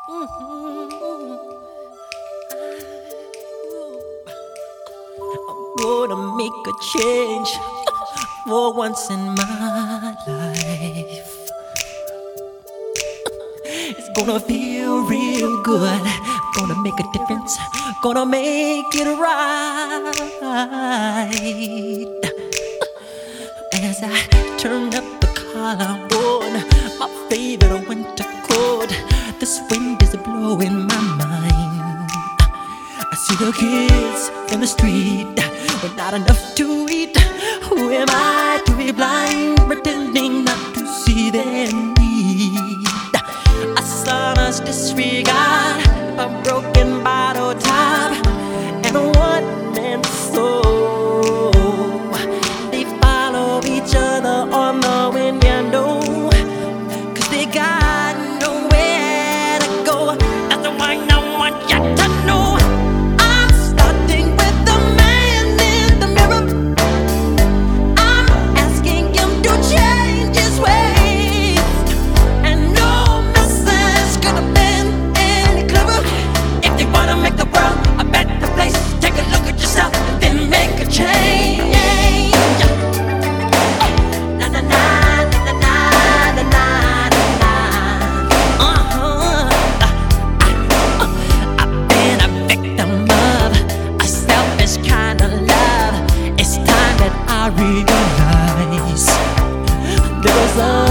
Gonna make a change for once in my life. It's gonna feel real good. Gonna make a difference. Gonna make it right. As I turn up the collar on my favorite winter coat, this wind is blowing my mind. I see the kids in the street with not enough to eat. Who am I to be blind, pretending not to see their need? A son's disregard, a broken bottle top, and a one-man soul. They follow each other on the window, 'cause they got nowhere to go. That's the one I want you to know. I'm starting with the man in the mirror. I'm asking him to change his ways, and no message could have been any clearer. If you wanna make the world a better place, take a look at yourself and then make a change. Na na na na na na na na. I've been a victim of a selfish kind of love. It's time that I realize there was a